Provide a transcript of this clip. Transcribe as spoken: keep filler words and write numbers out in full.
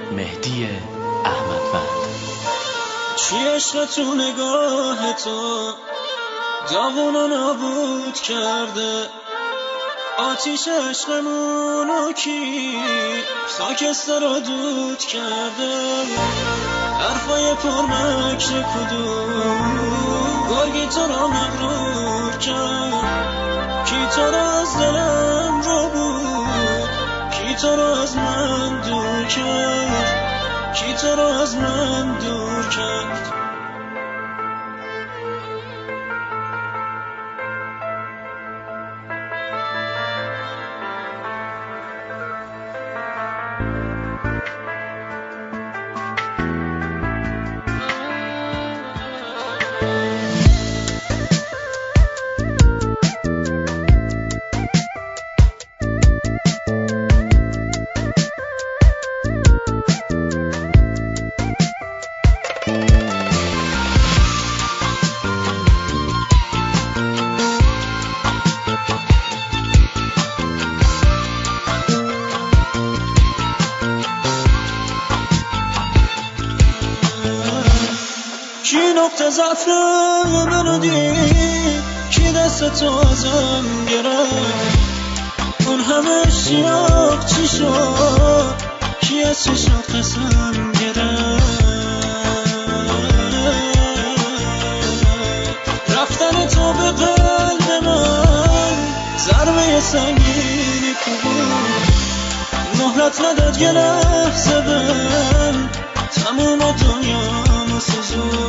مهدی احمدوند. چی عشق تو نگاه تو داغونو نابود کرده، آتیش عشقمونو کی خاکستر رو دود کرده، حرفای پرمکر کدوم گرگی تو رو مغرور کرد، کی تو رو از دلم رو بود، کی تو رو از من دور کرد، کی تو رو از من دور کرد. کی نقطه ضعف منو دید، کی دست تو ازم گرفت، اون همه اشتیاق چی شد، کی از چشات قسم گرفت، رفتن تو به قلب من ضربه سنگینی کوبون، مهلت نداد یه لحظه بهم تموم دنیامو سوزون.